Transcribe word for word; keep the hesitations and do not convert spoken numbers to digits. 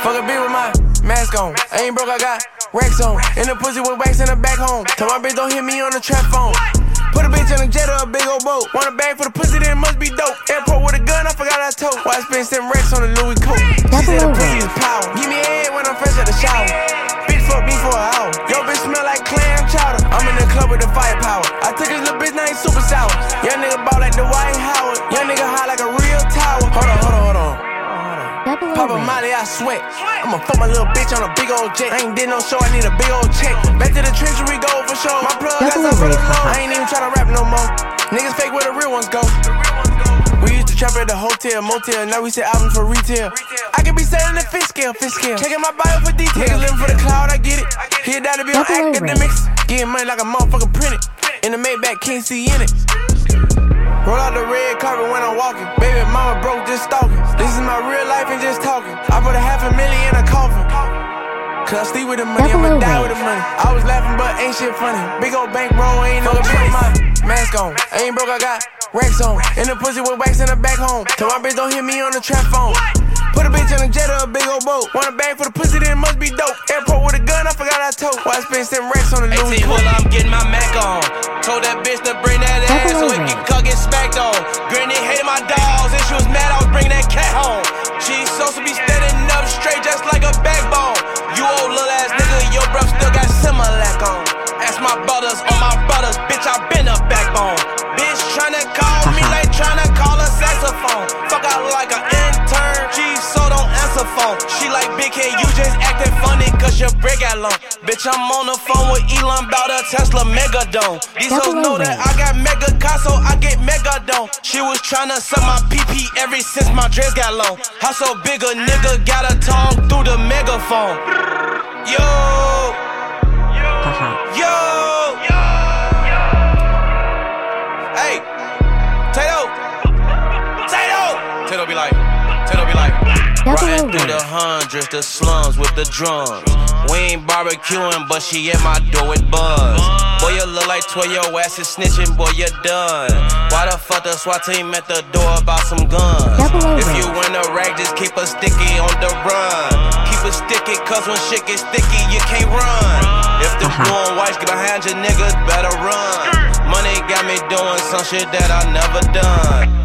Fuck a bitch with my mask on. I ain't broke, I got racks on. In the pussy with wax in the back home. Tell my bitch don't hit me on the trap phone. Put a bitch on a jet or a big old boat. Want a bag for the pussy, then it must be dope. Airport with a gun, I forgot I told. Why I spend seven racks on a Louis coat? She said the pussy is power. Give me a head when I'm fresh out the shower. Bitch fuck me for an hour. Yo bitch smell like clam chowder. I'm in the club with the firepower. I took his little bitch, now he super sour. Young nigga ball like the White Howard. Young nigga high like a real tower. Hold on, hold on, hold on. Pop a molly, I sweat. I'ma fuck my little bitch on a big old jet. I ain't did no show, I need a big old check. Back to the trench where we go for sure. My plug got some for the low. I ain't even tryna rap no more. Niggas fake where the real ones go. We used to trap at the hotel, motel. Now we sell albums for retail. I could be selling the fish scale, fish scale. Checking my bio for details. Niggas living for the cloud, I get it. Here that to be on academics. Getting money like a motherfucker printed. In the Maybach, can't see in it. Roll out the red carpet when I'm walking. Baby mama broke, just stalking. This is my real life and just talking. I put a half a million in a coffin. Cause I sleep with the money, I'ma die with the money. I was laughing but ain't shit funny. Big old bank bro, ain't no place. My mask on, I ain't broke, I got racks on. In the pussy with wax in the back home. Tell my bitch don't hit me on the trap phone. Put a bitch on a jet or a big old boat. Want a bag for the pussy, then it must be dope. Airport with a gun, I forgot I told. Why I spend seven racks on the Louis coat? I'm getting my Mac on. Told that bitch to bring that ass so it can cut get smacked on. Granny hated my dogs and she was mad I was bringing that cat home. She supposed to be standing up straight just like a backbone. You old little ass nigga, your bruh still got Similac on. Ask my brothers, all my brothers, bitch, I been a backbone. Bitch tryna call me like tryna call a saxophone. Fuck out like an intern, G, so don't answer phone. She like, big head, you just acting funny cause your break got long. Bitch, I'm on the phone with Elon bout a Tesla Megadome. These hoes know that I got mega car, so I get Megadome. She was tryna suck my pee pee ever since my dress got long. How so big a nigga got a tongue through the megaphone? Yo, yo, yo, hey, Tato, Tato, Tato be like, Tato be like, riding through the hundreds, the slums with the drums. We ain't barbecuing, but she at my door with buzz. Boy, you look like twelve, your ass is snitching, boy, you done. Why the fuck the SWAT team at the door about some guns? If you in a rag, just keep a sticky on the run. Keep it sticky, cause when shit get sticky, you can't run. If the blue and whites get behind you, niggas better run. Money got me doing some shit that I never done.